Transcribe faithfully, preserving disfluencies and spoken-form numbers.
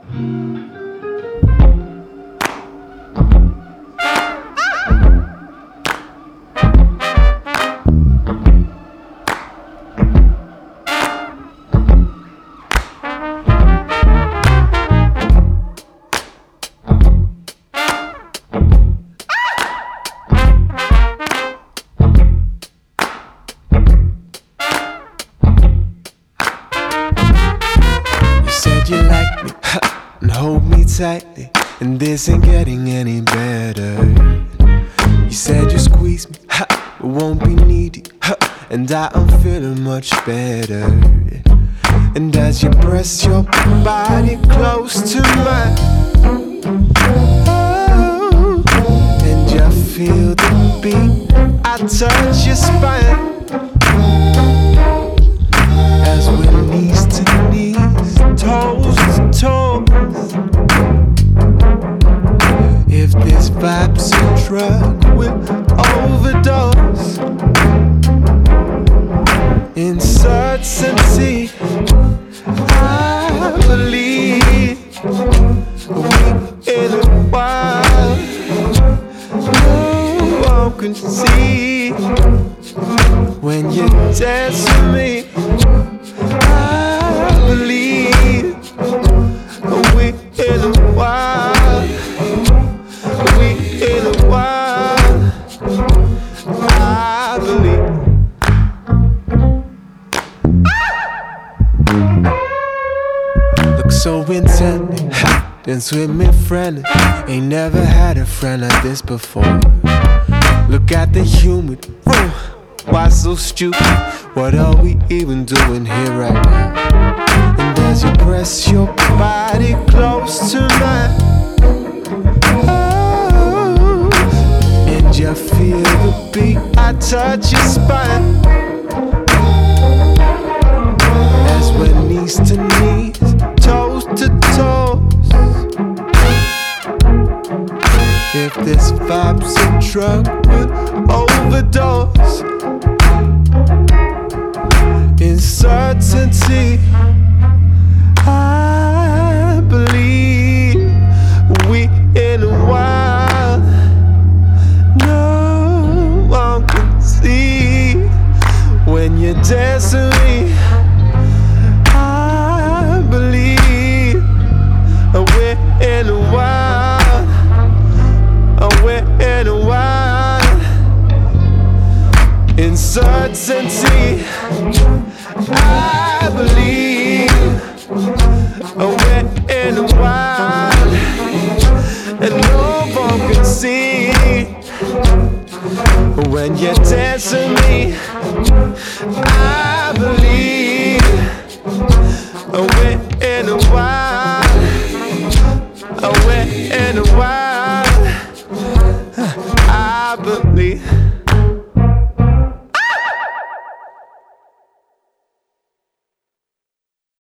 You like me, and hold me tightly, and this ain't getting any better. You said you squeeze me, ha, but won't be needy, ha, and I am feeling much better. And as you press your body close to mine, oh, and you feel the beat, I touch your spine. As we're knees to knees, toes to toes. If this vibe's a drug, we'll overdose. In certainty, I believe we in a while. No one can see when you dance with me. I believe we in a while, we in a while. I believe. Look so intently, dance with me friendly. Ain't never had a friend like this before. Look at the human, uh, why so stupid? What are we even doing here right now? And as you press your body close to mine, oh, and you feel the beat, I touch your spine. As we're knees to knees, toes to toes. If this vibe's a drug, we'll overdose. In certainty, I believe we in a while. No one can see when you're dancing with me. I believe we're in a while. We're in a while. In certainty, I believe we're in a while, and no one can see when you're dancing me. I believe we're in a while, we're in a while. I believe.